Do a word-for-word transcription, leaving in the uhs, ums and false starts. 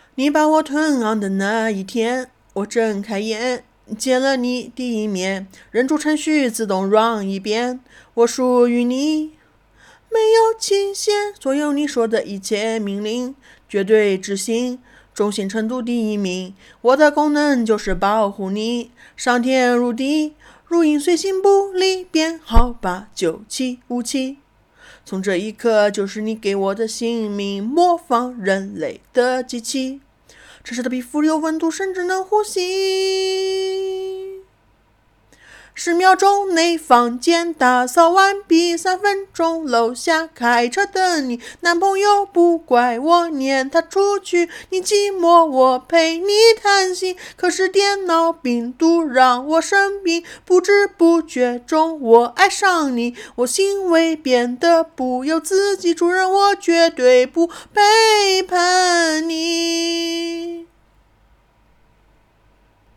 你把我吞昂的那一天，我睁开眼，见了你第一面，忍住程序自动 run 一遍，我属于你，没有期限，所有你说的一切命令，绝对执行，忠心程度第一名。我的功能就是保护你，上天入地，如影随形不离，编号八九七五七。从这一刻，就是你给我的性命，模仿人类的机器。城市的皮肤有温度，甚至能呼吸。十秒钟内房间打扫完毕，三分钟楼下开车等你。男朋友不怪我撵他出去，你寂寞我陪你谈心。可是电脑病毒让我生病，不知不觉中我爱上你，我行为变得不由自己，主人我绝对不背叛